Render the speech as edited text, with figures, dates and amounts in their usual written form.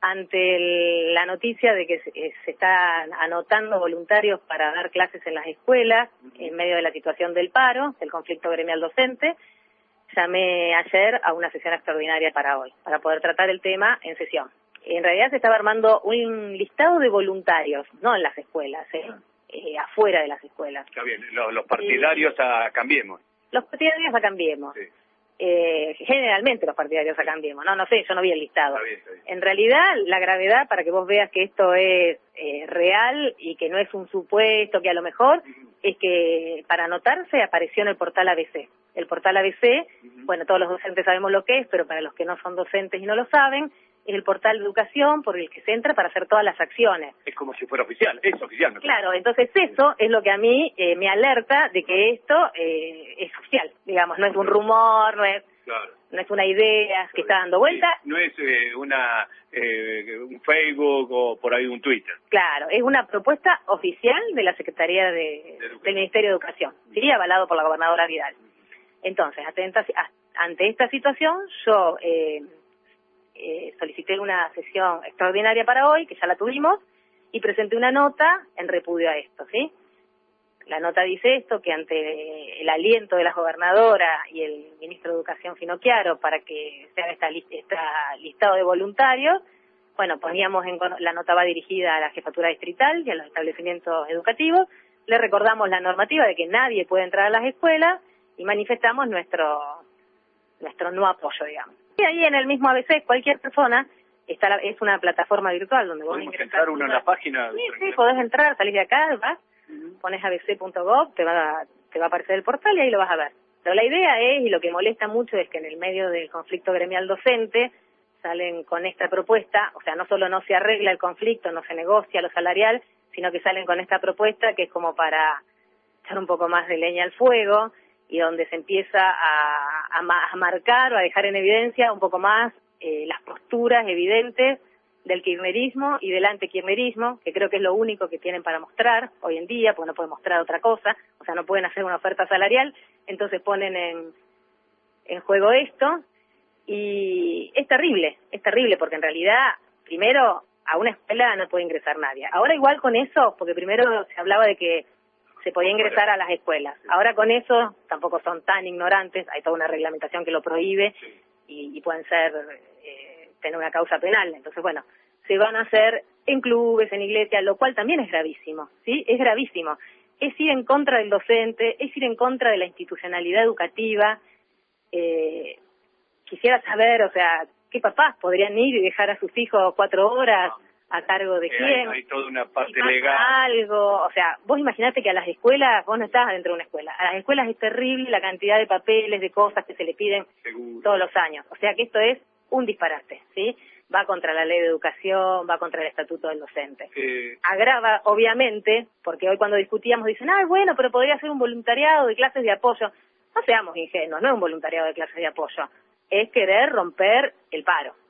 ante la noticia de que se están anotando voluntarios para dar clases en las escuelas en medio de la situación del paro, del conflicto gremial docente, llamé ayer a una sesión extraordinaria para hoy, para poder tratar el tema en sesión. En realidad se estaba armando un listado de voluntarios, no en las escuelas, afuera de las escuelas. Está bien, los partidarios a Cambiemos. Los partidarios a Cambiemos. Sí. Generalmente los partidarios a Cambiemos, no sé, yo no vi el listado. Está bien. En realidad, la gravedad, para que vos veas que esto es real y que no es un supuesto, que a lo mejor, es que para anotarse apareció en el portal ABC. El portal ABC, bueno, todos los docentes sabemos lo que es, pero para los que no son docentes y no lo saben, es el portal de educación por el que se entra para hacer todas las acciones. Es como si fuera oficial, es oficial, ¿no? Claro, entonces eso es lo que a mí me alerta de que esto es oficial, digamos, no es un rumor, no es una idea que está dando vuelta. No es un Facebook o por ahí un Twitter. Claro, es una propuesta oficial de la Secretaría del Ministerio de Educación, ¿sí? Avalado por la gobernadora Vidal. Entonces, ante esta situación, yo solicité una sesión extraordinaria para hoy, que ya la tuvimos, y presenté una nota en repudio a esto, ¿sí? La nota dice esto, que ante el aliento de la gobernadora y el ministro de Educación Finocchiaro para que se haga esta listado de voluntarios, bueno, la nota va dirigida a la jefatura distrital y a los establecimientos educativos, le recordamos la normativa de que nadie puede entrar a las escuelas y manifestamos nuestro no apoyo, digamos. Y ahí en el mismo ABC, cualquier persona, es una plataforma virtual donde vos ingresás. ¿Podemos entrar uno en la página? Sí, podés entrar, salís de acá, vas, pones abc.gov, te va a aparecer el portal y ahí lo vas a ver. Pero la idea es, y lo que molesta mucho es que en el medio del conflicto gremial docente salen con esta propuesta, o sea, no solo no se arregla el conflicto, no se negocia lo salarial, sino que salen con esta propuesta que es como para echar un poco más de leña al fuego y donde se empieza a marcar o a dejar en evidencia un poco más las posturas evidentes del kirchnerismo y del antikirchnerismo, que creo que es lo único que tienen para mostrar hoy en día, porque no pueden mostrar otra cosa, o sea, no pueden hacer una oferta salarial, entonces ponen en juego esto, y es terrible, porque en realidad, primero, a una escuela no puede ingresar nadie. Ahora igual con eso, porque primero se hablaba de que se podía ingresar a las escuelas. Ahora con eso tampoco son tan ignorantes, hay toda una reglamentación que lo prohíbe y pueden tener una causa penal. Entonces, bueno, se van a hacer en clubes, en iglesias, lo cual también es gravísimo, ¿sí? Es gravísimo. Es ir en contra del docente, es ir en contra de la institucionalidad educativa. Quisiera saber, o sea, ¿qué papás podrían ir y dejar a sus hijos 4 horas a cargo de quién? Hay toda una parte legal. Algo, o sea, vos imaginate que a las escuelas, vos no estás dentro de una escuela, a las escuelas es terrible la cantidad de papeles, de cosas que se le piden todos los años. O sea que esto es un disparate, ¿sí? Va contra la ley de educación, va contra el estatuto del docente. Agrava, obviamente, porque hoy cuando discutíamos dicen, bueno, pero podría ser un voluntariado de clases de apoyo. No seamos ingenuos, no es un voluntariado de clases de apoyo, es querer romper el paro.